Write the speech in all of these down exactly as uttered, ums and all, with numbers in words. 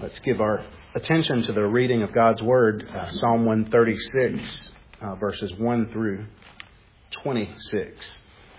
Let's give our attention to the reading of God's Word, uh, Psalm one thirty-six, uh, verses one through twenty-six.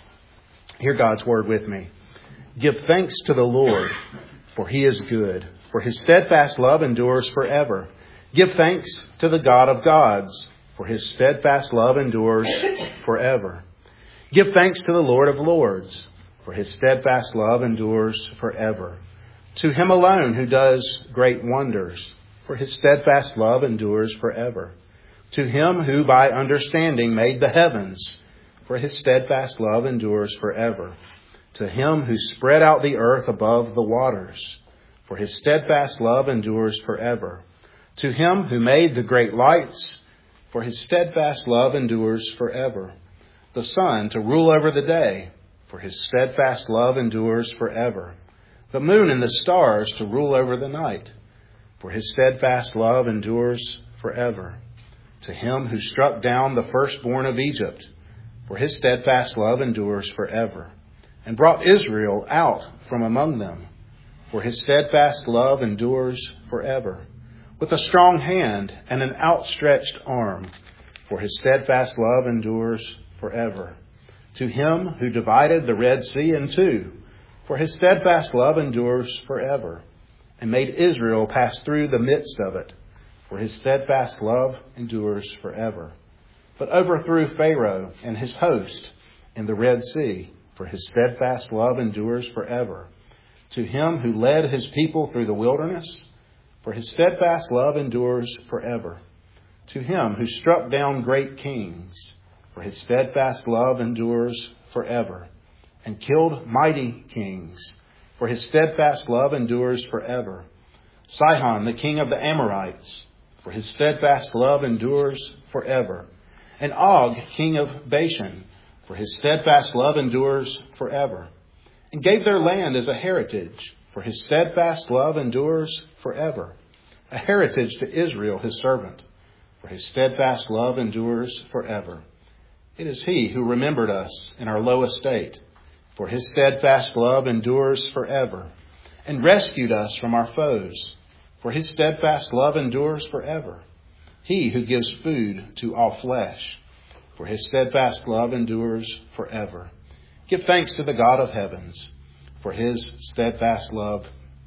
Hear God's Word with me. Give thanks to the Lord, for He is good, for His steadfast love endures forever. Give thanks to the God of gods, for His steadfast love endures forever. Give thanks to the Lord of lords, for His steadfast love endures forever. To Him alone who does great wonders, for His steadfast love endures forever. To Him who by understanding made the heavens, for His steadfast love endures forever. To Him who spread out the earth above the waters, for His steadfast love endures forever. To Him who made the great lights, for His steadfast love endures forever. The sun to rule over the day, for His steadfast love endures forever. The moon and the stars to rule over the night, for His steadfast love endures forever. To Him who struck down the firstborn of Egypt, for His steadfast love endures forever, and brought Israel out from among them, for His steadfast love endures forever. With a strong hand and an outstretched arm, for His steadfast love endures forever. To Him who divided the Red Sea in two, for His steadfast love endures forever, and made Israel pass through the midst of it, for His steadfast love endures forever. But overthrew Pharaoh and his host in the Red Sea, for His steadfast love endures forever. To Him who led His people through the wilderness, for His steadfast love endures forever. To Him who struck down great kings, for His steadfast love endures forever, and killed mighty kings, for His steadfast love endures forever. Sihon, the king of the Amorites, for His steadfast love endures forever. And Og, king of Bashan, for His steadfast love endures forever. And gave their land as a heritage, for His steadfast love endures forever. A heritage to Israel, His servant, for His steadfast love endures forever. It is He who remembered us in our low estate, for His steadfast love endures forever, and rescued us from our foes, for His steadfast love endures forever. He who gives food to all flesh, for His steadfast love endures forever. Give thanks to the God of heavens, for His steadfast love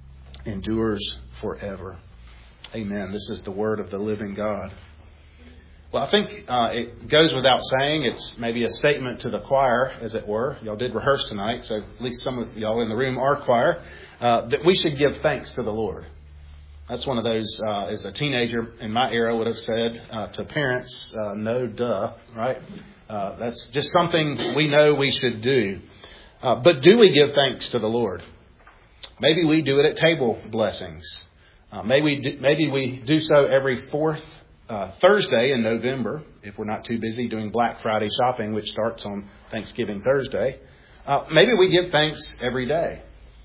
endures forever. Amen. This is the word of the living God. Well, I think uh, it goes without saying. It's maybe a statement to the choir, as it were. Y'all did rehearse tonight, so at least some of y'all in the room are choir, uh, that we should give thanks to the Lord. That's one of those, uh, as a teenager in my era would have said uh, to parents, uh, no, duh, right? Uh, that's just something we know we should do. Uh, but do we give thanks to the Lord? Maybe we do it at table blessings. Uh, maybe, we do, maybe we do so every fourth Uh, Thursday in November, if we're not too busy doing Black Friday shopping, which starts on Thanksgiving Thursday. Uh, maybe we give thanks every day.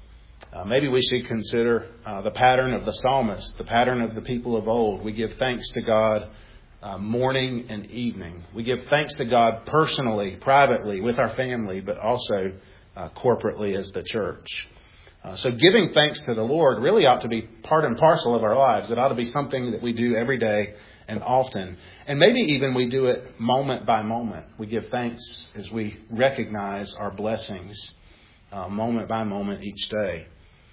Uh, maybe we should consider uh, the pattern of the psalmist, the pattern of the people of old. We give thanks to God uh, morning and evening. We give thanks to God personally, privately, with our family, but also uh, corporately as the church. Uh, so giving thanks to the Lord really ought to be part and parcel of our lives. It ought to be something that we do every day and often. And maybe even we do it moment by moment. We give thanks as we recognize our blessings uh, moment by moment each day.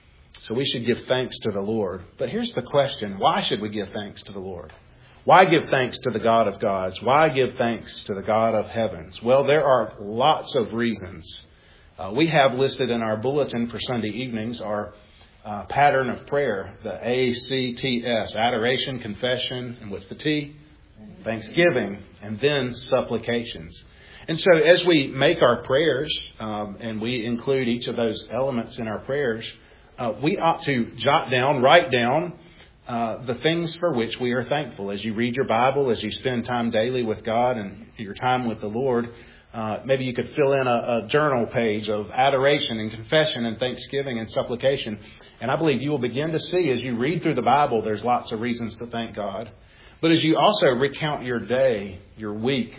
So we should give thanks to the Lord. But here's the question. Why should we give thanks to the Lord? Why give thanks to the God of gods? Why give thanks to the God of heavens? Well, there are lots of reasons. Uh, we have listed in our bulletin for Sunday evenings our Uh, pattern of prayer, the A C T S, adoration, confession, and what's the T? Thanksgiving, and then supplications. And so as we make our prayers, um, and we include each of those elements in our prayers, uh, we ought to jot down, write down uh, the things for which we are thankful. As you read your Bible, as you spend time daily with God and your time with the Lord, Uh, maybe you could fill in a, a journal page of adoration and confession and thanksgiving and supplication. And I believe you will begin to see as you read through the Bible, there's lots of reasons to thank God. But as you also recount your day, your week,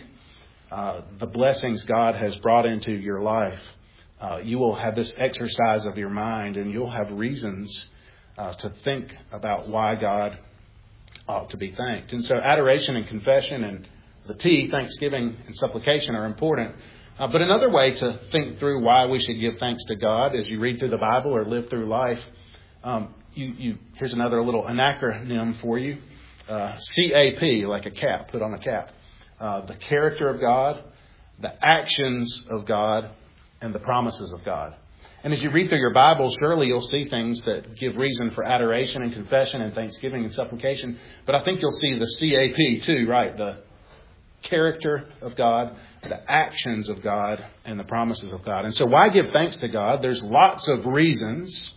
uh, the blessings God has brought into your life, uh, you will have this exercise of your mind and you'll have reasons uh, to think about why God ought to be thanked. And so adoration and confession and the T, thanksgiving and supplication, are important. Uh, but another way to think through why we should give thanks to God as you read through the Bible or live through life, um, you, you here's another little an acronym for you. Uh, C A P, like a cap, put on a cap. Uh, the character of God, the actions of God, and the promises of God. And as you read through your Bible, surely you'll see things that give reason for adoration and confession and thanksgiving and supplication. But I think you'll see the C A P too, right? The character of God, the actions of God, and the promises of God. And so why give thanks to God? There's lots of reasons.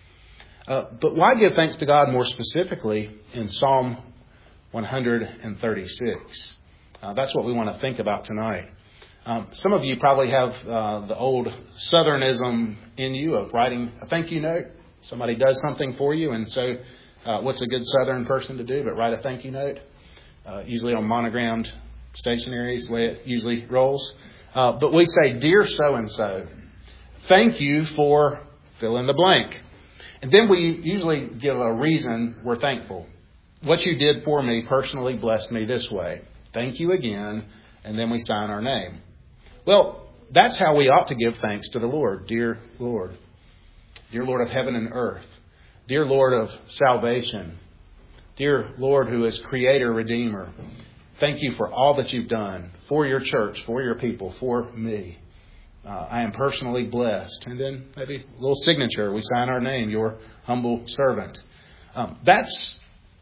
Uh, but why give thanks to God more specifically in Psalm one thirty-six? Uh, that's what we want to think about tonight. Um, some of you probably have uh, the old Southernism in you of writing a thank you note. Somebody does something for you, and so uh, what's a good Southern person to do but write a thank you note? Uh, usually on monogrammed stationery is the way it usually rolls. Uh, but we say, "Dear so-and-so, thank you for fill in the blank." And then we usually give a reason we're thankful. What you did for me personally blessed me this way. Thank you again. And then we sign our name. Well, that's how we ought to give thanks to the Lord. Dear Lord. Dear Lord of heaven and earth. Dear Lord of salvation. Dear Lord who is Creator, Redeemer. Thank you for all that you've done for your church, for your people, for me. Uh, I am personally blessed. And then maybe a little signature. We sign our name, your humble servant. Um, that's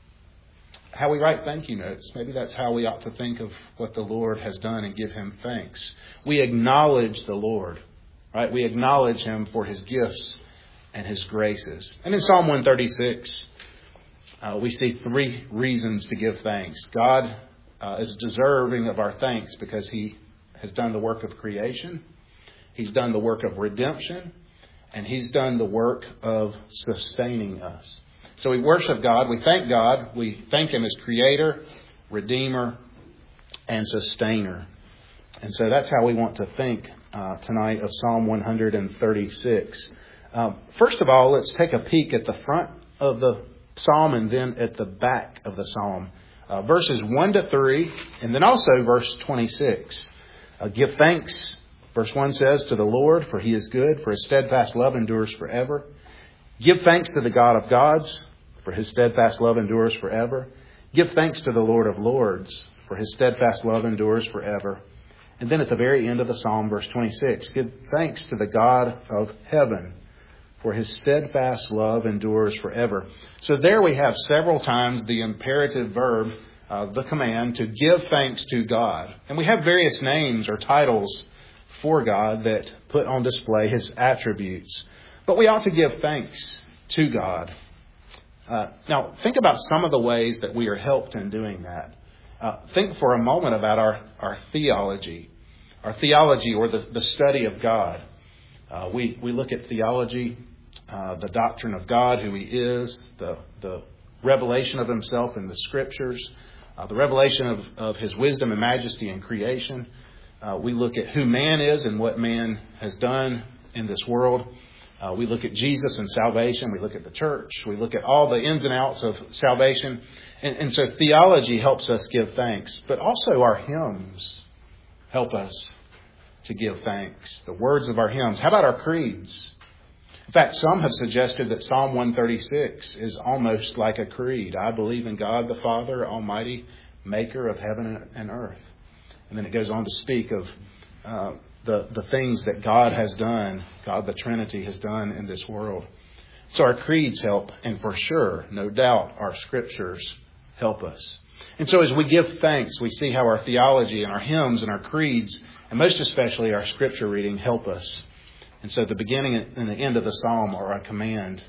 how we write thank you notes. Maybe that's how we ought to think of what the Lord has done and give Him thanks. We acknowledge the Lord, right? We acknowledge Him for His gifts and His graces. And in Psalm one thirty-six, uh, we see three reasons to give thanks. God uh, is deserving of our thanks because He has done the work of creation. He's done the work of redemption, and He's done the work of sustaining us. So we worship God, we thank God, we thank Him as Creator, Redeemer, and Sustainer. And so that's how we want to think uh, tonight of Psalm one thirty-six. Um, first of all, let's take a peek at the front of the Psalm and then at the back of the Psalm. Uh, verses one to three, and then also verse twenty-six. Uh, give thanks. Verse one says, to the Lord, for He is good, for His steadfast love endures forever. Give thanks to the God of gods, for His steadfast love endures forever. Give thanks to the Lord of lords, for His steadfast love endures forever. And then at the very end of the Psalm, verse twenty-six, give thanks to the God of heaven, for His steadfast love endures forever. So there we have several times the imperative verb, uh, the command to give thanks to God. And we have various names or titles for God that put on display His attributes. But we ought to give thanks to God. Uh, now, think about some of the ways that we are helped in doing that. Uh, think for a moment about our, our theology. Our theology, or the, the study of God. Uh, we, we look at theology, uh, the doctrine of God, who He is, the, the revelation of Himself in the Scriptures, uh, the revelation of, of His wisdom and majesty in creation. Uh, we look at who man is and what man has done in this world. Uh, we look at Jesus and salvation. We look at the church. We look at all the ins and outs of salvation. And, and so theology helps us give thanks. But also our hymns help us to give thanks. The words of our hymns. How about our creeds? In fact, some have suggested that Psalm one thirty-six is almost like a creed. I believe in God the Father, Almighty, Maker of heaven and earth. And then it goes on to speak of uh, the, the things that God has done, God the Trinity has done in this world. So our creeds help, and for sure, no doubt, our Scriptures help us. And so as we give thanks, we see how our theology and our hymns and our creeds, and most especially our Scripture reading, help us. And so the beginning and the end of the Psalm are a command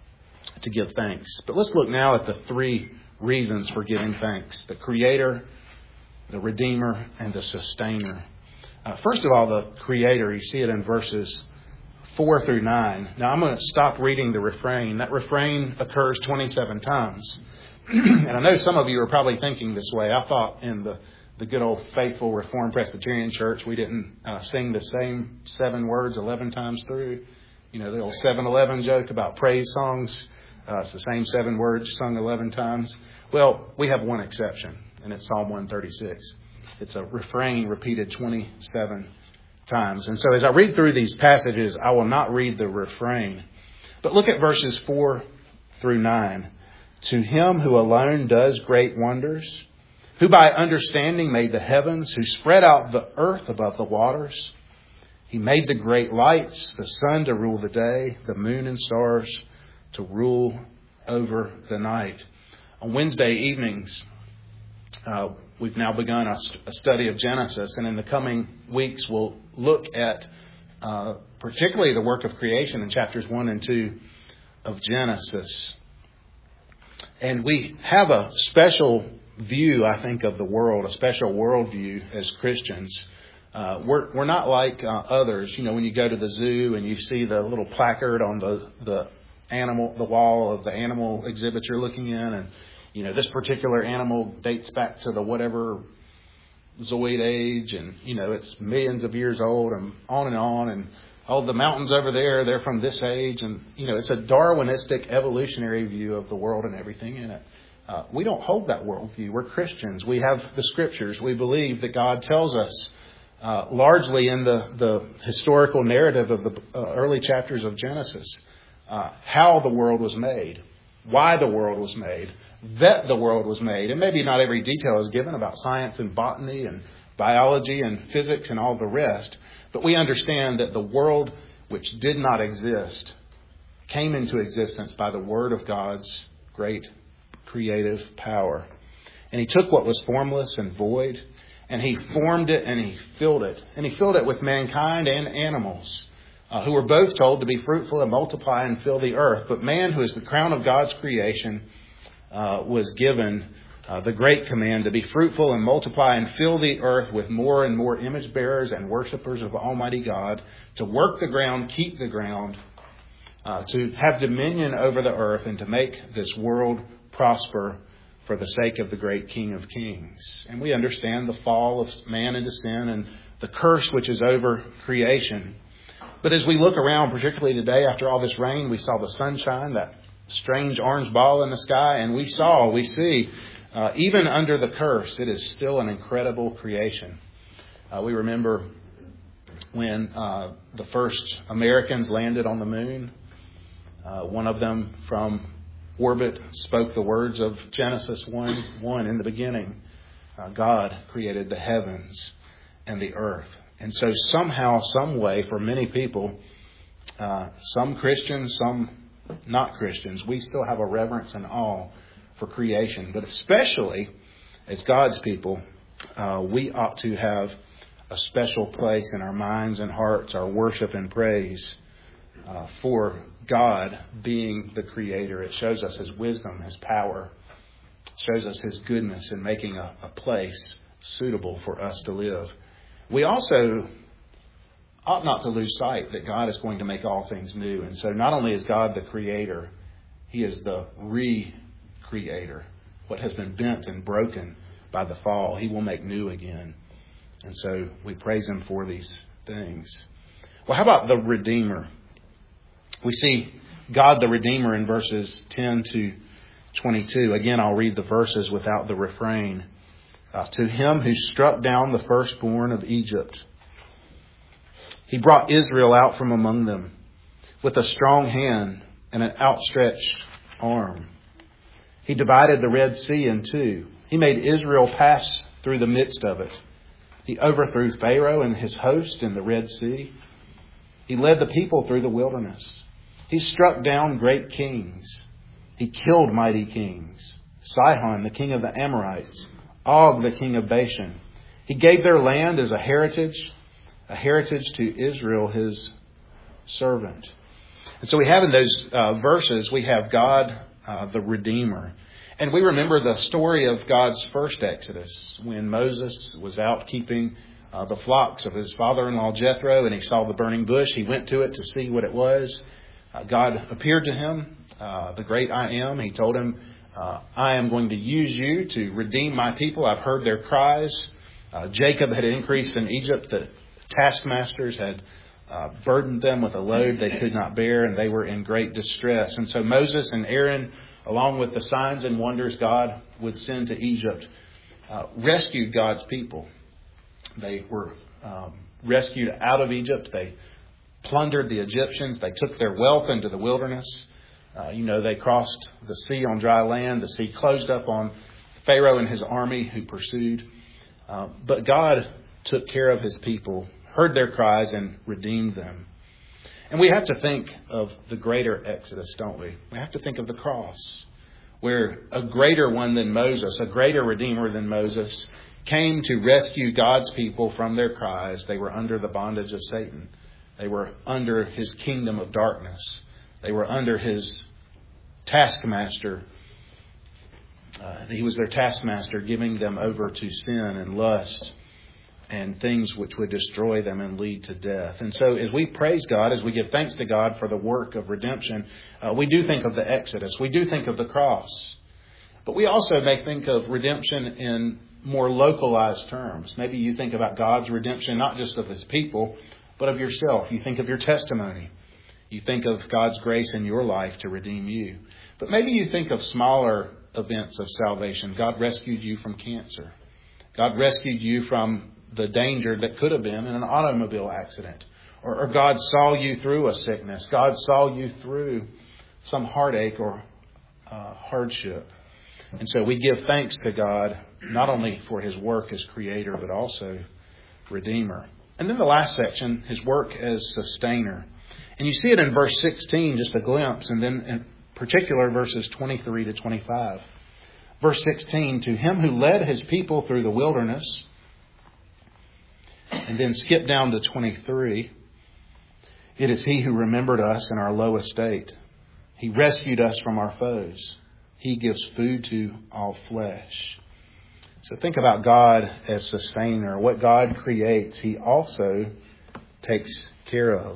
to give thanks. But let's look now at the three reasons for giving thanks. The Creator, the Redeemer, and the Sustainer. Uh, first of all, the Creator. You see it in verses four through nine. Now, I'm going to stop reading the refrain. That refrain occurs twenty-seven times. And I know some of you are probably thinking this way. I thought in the, the good old faithful Reformed Presbyterian Church, we didn't uh, sing the same seven words eleven times through. You know, the old seven eleven joke about praise songs. Uh, it's the same seven words sung eleven times. Well, we have one exception, and it's Psalm one thirty-six. It's a refrain repeated twenty-seven times. And so as I read through these passages, I will not read the refrain. But look at verses four through nine. To him who alone does great wonders, who by understanding made the heavens, who spread out the earth above the waters. He made the great lights, the sun to rule the day, the moon and stars to rule over the night. On Wednesday evenings, uh, we've now begun a, a study of Genesis, and in the coming weeks we'll look at uh, particularly the work of creation in chapters one and two of Genesis. And we have a special view, I think, of the world, a special worldview as Christians. Uh, we're we're not like uh, others. You know, when you go to the zoo and you see the little placard on the the animal, the wall of the animal exhibit you're looking in, and you know this particular animal dates back to the whatever Zoid age, and you know it's millions of years old, and on and on, and oh, the mountains over there, they're from this age, and you know it's a Darwinistic evolutionary view of the world and everything in it. Uh, we don't hold that worldview. We're Christians. We have the Scriptures. We believe that God tells us, uh, largely in the, the historical narrative of the uh, early chapters of Genesis, uh, how the world was made, why the world was made, that the world was made. And maybe not every detail is given about science and botany and biology and physics and all the rest, but we understand that the world which did not exist came into existence by the word of God's great creative power. And he took what was formless and void, and he formed it and he filled it. And he filled it with mankind and animals, uh, who were both told to be fruitful and multiply and fill the earth. But man, who is the crown of God's creation, uh, was given uh, the great command to be fruitful and multiply and fill the earth with more and more image bearers and worshipers of Almighty God, to work the ground, keep the ground, uh, to have dominion over the earth, and to make this world prosper for the sake of the great King of Kings. And we understand the fall of man into sin and the curse which is over creation. But as we look around, particularly today after all this rain, we saw the sunshine, that strange orange ball in the sky, and we saw, we see, uh, even under the curse, it is still an incredible creation. Uh, we remember when uh, the first Americans landed on the moon. Uh, one of them from orbit spoke the words of Genesis one one. In the beginning, uh, God created the heavens and the earth. And so somehow, some way, for many people, uh, some Christians, some not Christians, we still have a reverence and awe for creation. But especially as God's people, uh, we ought to have a special place in our minds and hearts, our worship and praise uh, for God being the Creator. It shows us His wisdom, His power. It shows us His goodness in making a, a place suitable for us to live. We also ought not to lose sight that God is going to make all things new. And so not only is God the Creator, He is the re-creator. What has been bent and broken by the fall, He will make new again. And so we praise Him for these things. Well, how about the Redeemer? We see God the Redeemer in verses ten to twenty-two. Again, I'll read the verses without the refrain. Uh, to Him who struck down the firstborn of Egypt, He brought Israel out from among them with a strong hand and an outstretched arm. He divided the Red Sea in two. He made Israel pass through the midst of it. He overthrew Pharaoh and his host in the Red Sea. He led the people through the wilderness. He struck down great kings. He killed mighty kings. Sihon, the king of the Amorites. Og, the king of Bashan. He gave their land as a heritage, a heritage to Israel, His servant. And so we have in those uh, verses, we have God, uh, the Redeemer. And we remember the story of God's first Exodus, when Moses was out keeping uh, the flocks of his father-in-law Jethro, and he saw the burning bush. He went to it to see what it was. Uh, God appeared to him, uh, the great I Am. He told him, uh, I am going to use you to redeem my people. I've heard their cries. Uh, Jacob had increased in Egypt. The taskmasters had uh, burdened them with a load they could not bear, and they were in great distress. And so Moses and Aaron, along with the signs and wonders God would send to Egypt, uh, rescued God's people. They were um, rescued out of Egypt. They plundered the Egyptians. They took their wealth into the wilderness. Uh, you know, they crossed the sea on dry land. The sea closed up on Pharaoh and his army who pursued. Uh, but God took care of his people, heard their cries, and redeemed them. And we have to think of the greater Exodus, don't we? We have to think of the cross, where a greater one than Moses, a greater Redeemer than Moses, came to rescue God's people from their cries. They were under the bondage of Satan. They were under his kingdom of darkness. They were under his taskmaster. Uh, he was their taskmaster, giving them over to sin and lust and things which would destroy them and lead to death. And so as we praise God, as we give thanks to God for the work of redemption, uh, we do think of the Exodus. We do think of the cross. But we also may think of redemption in more localized terms. Maybe you think about God's redemption, not just of his people, but of yourself. You think of your testimony. You think of God's grace in your life to redeem you. But maybe you think of smaller events of salvation. God rescued you from cancer. God rescued you from the danger that could have been in an automobile accident. Or, or God saw you through a sickness. God saw you through some heartache or uh, hardship. And so we give thanks to God, not only for his work as creator, but also redeemer. And then the last section, his work as sustainer. And you see it in verse sixteen, just a glimpse, and then in particular verses twenty-three to twenty-five. Verse sixteen, to him who led his people through the wilderness. And then skip down to twenty-three. It is he who remembered us in our low estate. He rescued us from our foes. He gives food to all flesh. So think about God as sustainer. What God creates, he also takes care of.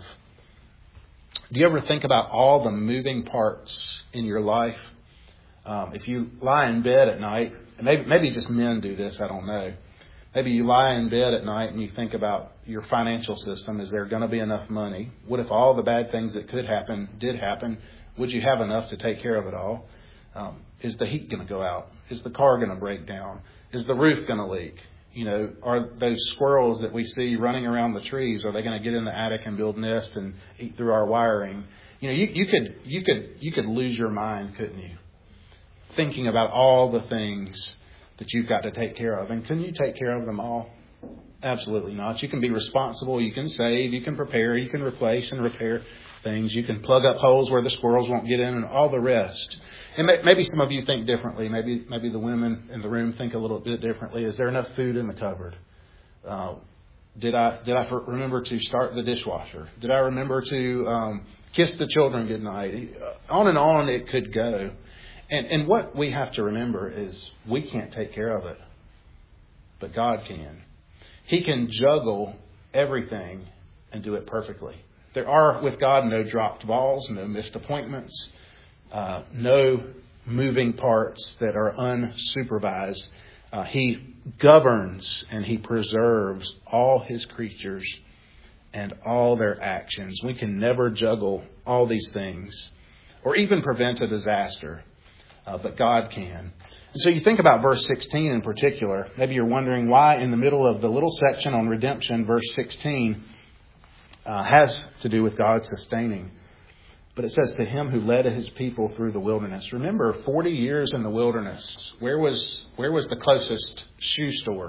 Do you ever think about all the moving parts in your life? Um, if you lie in bed at night, and maybe, maybe just men do this, I don't know. Maybe you lie in bed at night and you think about your financial system. Is there going to be enough money? What if all the bad things that could happen did happen? Would you have enough to take care of it all? Um, is the heat going to go out? Is the car going to break down? Is the roof going to leak? You know, are those squirrels that we see running around the trees, are they going to get in the attic and build nests and eat through our wiring? You know, you, you could you could you could lose your mind, couldn't you? Thinking about all the things that you've got to take care of. And can you take care of them all? Absolutely not. You can be responsible. You can save. You can prepare. You can replace and repair things. You can plug up holes where the squirrels won't get in and all the rest. And maybe some of you think differently. Maybe maybe the women in the room think a little bit differently. Is there enough food in the cupboard? Uh, did I did I remember to start the dishwasher? Did I remember to um, kiss the children goodnight? On and on it could go. And, and what we have to remember is we can't take care of it, but God can. He can juggle everything and do it perfectly. There are, with God, no dropped balls, no missed appointments, uh, no moving parts that are unsupervised. Uh, he governs and he preserves all his creatures and all their actions. We can never juggle all these things or even prevent a disaster. Uh, but God can. And so you think about verse sixteen in particular. Maybe you're wondering why in the middle of the little section on redemption, verse sixteen uh, has to do with God sustaining. But it says, to him who led his people through the wilderness. Remember, forty years in the wilderness. Where was, where was the closest shoe store?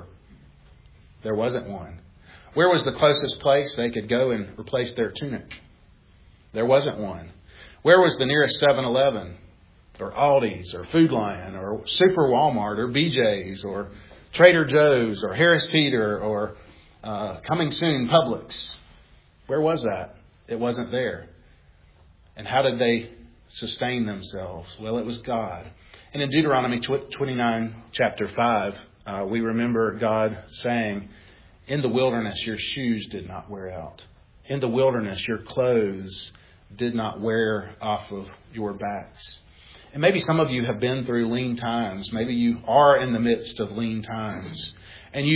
There wasn't one. Where was the closest place they could go and replace their tunic? There wasn't one. Where was the nearest seven eleven? Or Aldi's, or Food Lion, or Super Walmart, or B J's, or Trader Joe's, or Harris Teeter, or uh, coming soon, Publix. Where was that? It wasn't there. And how did they sustain themselves? Well, it was God. And in Deuteronomy twenty-nine, chapter five, uh, we remember God saying, in the wilderness your shoes did not wear out. In the wilderness your clothes did not wear off of your backs. And maybe some of you have been through lean times. Maybe you are in the midst of lean times. And you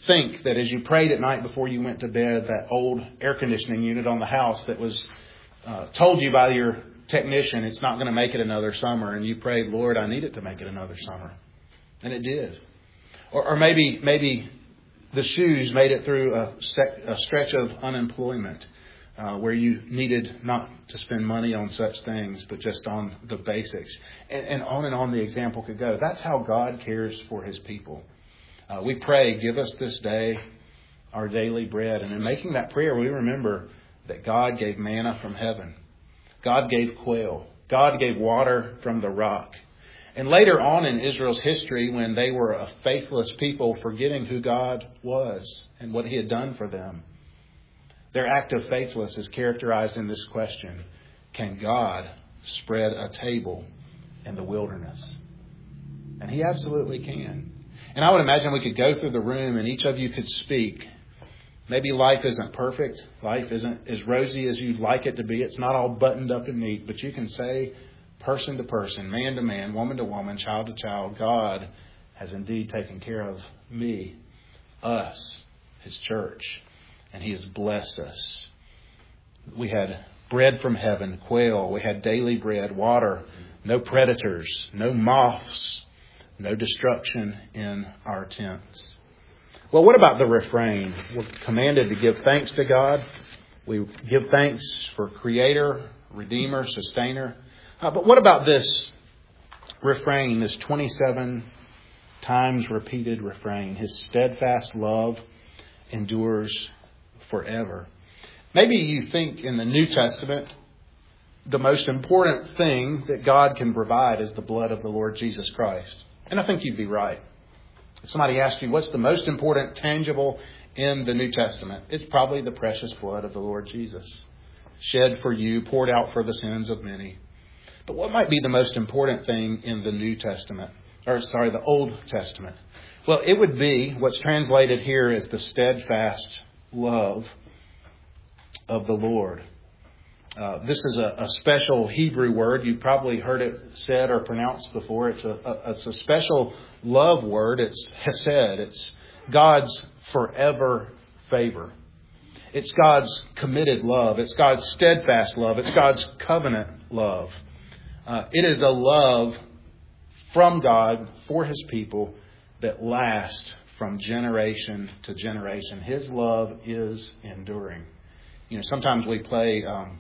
think that as you prayed at night before you went to bed, that old air conditioning unit on the house that was uh, told you by your technician it's not going to make it another summer, and you prayed, Lord, I need it to make it another summer. And it did. Or, or maybe maybe the shoes made it through a, sec, a stretch of unemployment uh, where you needed not to spend money on such things, but just on the basics. And, and on and on the example could go. That's how God cares for His people. Uh, we pray, give us this day our daily bread. And in making that prayer, we remember that God gave manna from heaven. God gave quail. God gave water from the rock. And later on in Israel's history, when they were a faithless people, forgetting who God was and what He had done for them, their act of faithlessness is characterized in this question: can God spread a table in the wilderness? And He absolutely can. And I would imagine we could go through the room and each of you could speak. Maybe life isn't perfect. Life isn't as rosy as you'd like it to be. It's not all buttoned up and neat. But you can say, person to person, man to man, woman to woman, child to child, God has indeed taken care of me, us, His church, and He has blessed us. We had bread from heaven, quail. We had daily bread, water, no predators, no moths, no destruction in our tents. Well, what about the refrain? We're commanded to give thanks to God. We give thanks for Creator, Redeemer, Sustainer. Uh, but what about this refrain, this twenty-seven times repeated refrain? His steadfast love endures forever. Maybe you think in the New Testament, the most important thing that God can provide is the blood of the Lord Jesus Christ. And I think you'd be right. If somebody asked you, what's the most important tangible in the New Testament? It's probably the precious blood of the Lord Jesus, shed for you, poured out for the sins of many. But what might be the most important thing in the New Testament? Or, sorry, the Old Testament? Well, it would be what's translated here as the steadfast love of the Lord. Uh, this is a, a special Hebrew word. You've probably heard it said or pronounced before. It's a, a, it's a special love word. It's hesed. It's God's forever favor. It's God's committed love. It's God's steadfast love. It's God's covenant love. Uh, it is a love from God for His people that lasts from generation to generation. His love is enduring. You know, sometimes we play... Um,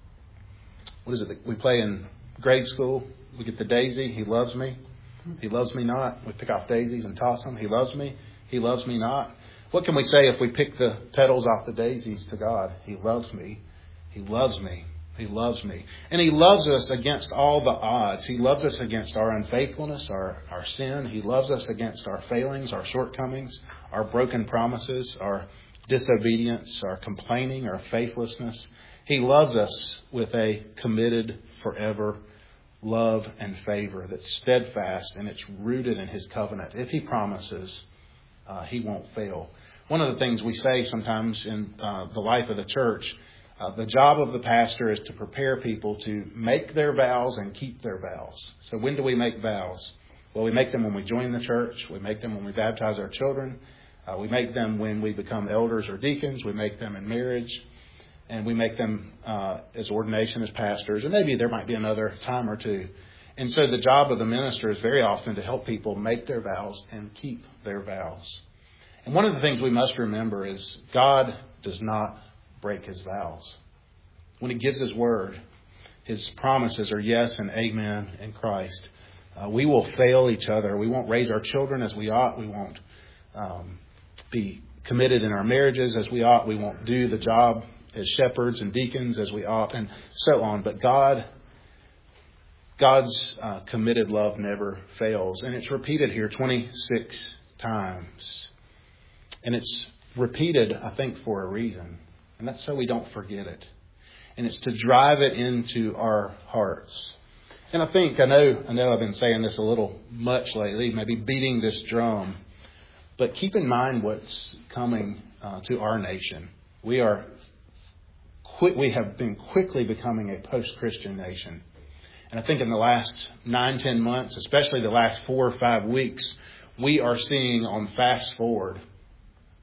What is it that we play in grade school? We get the daisy. He loves me. He loves me not. We pick off daisies and toss them. He loves me. He loves me not. What can we say if we pick the petals off the daisies to God? He loves me. He loves me. He loves me. And He loves us against all the odds. He loves us against our unfaithfulness, our, our sin. He loves us against our failings, our shortcomings, our broken promises, our disobedience, our complaining, our faithlessness. He loves us with a committed forever love and favor that's steadfast, and it's rooted in His covenant. If He promises, uh, He won't fail. One of the things we say sometimes in uh, the life of the church, uh, the job of the pastor is to prepare people to make their vows and keep their vows. So when do we make vows? Well, we make them when we join the church. We make them when we baptize our children. Uh, we make them when we become elders or deacons. We make them in marriage. And we make them uh, as ordination as pastors. And maybe there might be another time or two. And so the job of the minister is very often to help people make their vows and keep their vows. And one of the things we must remember is God does not break His vows. When He gives His word, His promises are yes and amen in Christ. Uh, we will fail each other. We won't raise our children as we ought. We won't um, be committed in our marriages as we ought. We won't do the job as shepherds and deacons as we ought, and so on. But God, God's uh, committed love never fails. And it's repeated here twenty-six times. And it's repeated, I think, for a reason. And that's so we don't forget it. And it's to drive it into our hearts. And I think, I know, I know I've been saying this a little much lately, maybe beating this drum. But keep in mind what's coming uh, to our nation. We are We have been quickly becoming a post-Christian nation. And I think in the last nine, ten months, especially the last four or five weeks, we are seeing on fast forward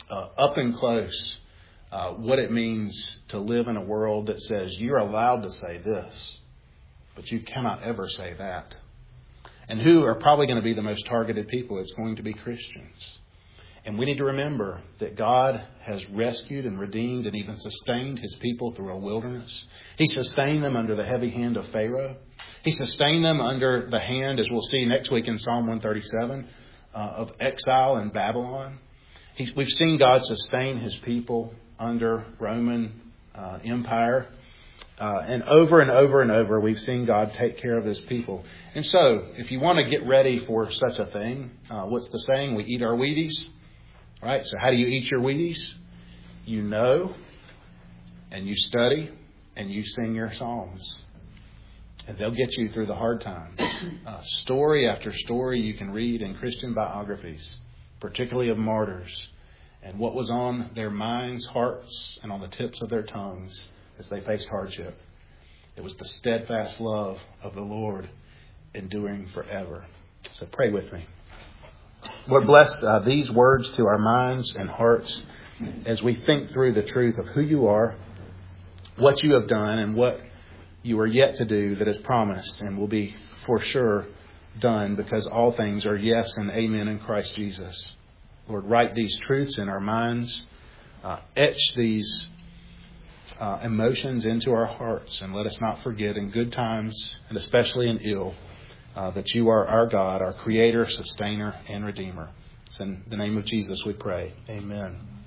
uh, up and close uh, what it means to live in a world that says you're allowed to say this, but you cannot ever say that. And who are probably going to be the most targeted people? It's going to be Christians. And we need to remember that God has rescued and redeemed and even sustained His people through a wilderness. He sustained them under the heavy hand of Pharaoh. He sustained them under the hand, as we'll see next week in Psalm one thirty-seven, uh, of exile in Babylon. He's, we've seen God sustain His people under Roman uh, Empire. Uh, and over and over and over, we've seen God take care of His people. And so, if you want to get ready for such a thing, uh, what's the saying? We eat our Wheaties. Right? So how do you eat your Wheaties? You know, and you study, and you sing your psalms. And they'll get you through the hard times. Uh, story after story you can read in Christian biographies, particularly of martyrs, and what was on their minds, hearts, and on the tips of their tongues as they faced hardship. It was the steadfast love of the Lord enduring forever. So pray with me. Lord, bless uh, these words to our minds and hearts as we think through the truth of who you are, what you have done, and what you are yet to do that is promised and will be for sure done, because all things are yes and amen in Christ Jesus. Lord, write these truths in our minds, uh, etch these uh, emotions into our hearts, and let us not forget in good times and especially in ill Uh, that you are our God, our Creator, Sustainer, and Redeemer. It's in the name of Jesus we pray. Amen.